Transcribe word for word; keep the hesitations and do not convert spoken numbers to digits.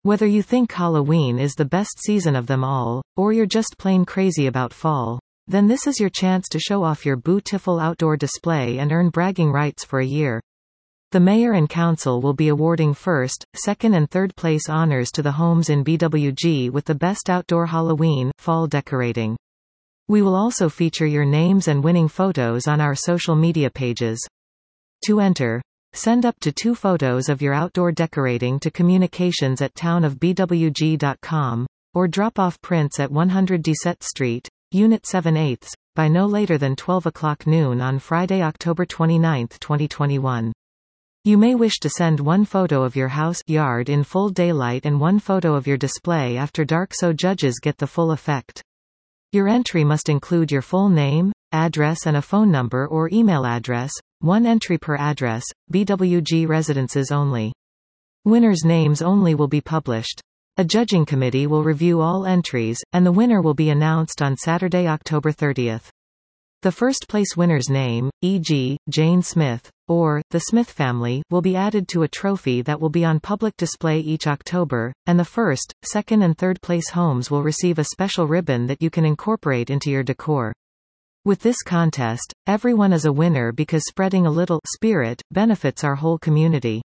Whether you think Halloween is the best season of them all, or you're just plain crazy about fall, then this is your chance to show off your beautiful outdoor display and earn bragging rights for a year. The Mayor and Council will be awarding first, second and third place honors to the homes in B W G with the best outdoor Halloween, fall decorating. We will also feature your names and winning photos on our social media pages. To enter, send up to two photos of your outdoor decorating to communications at town of b w g dot com, or drop off prints at one hundred Deset Street, Unit seven eighths, by no later than twelve o'clock noon on Friday, October twenty-ninth, twenty twenty-one. You may wish to send one photo of your house yard in full daylight and one photo of your display after dark so judges get the full effect. Your entry must include your full name, address and a phone number or email address, one entry per address, B W G residences only. Winners' names only will be published. A judging committee will review all entries, and the winner will be announced on Saturday, October thirtieth. The first place winner's name, for example, Jane Smith, or, the Smith family, will be added to a trophy that will be on public display each October, and the first, second and third place homes will receive a special ribbon that you can incorporate into your decor. With this contest, everyone is a winner because spreading a little spirit benefits our whole community.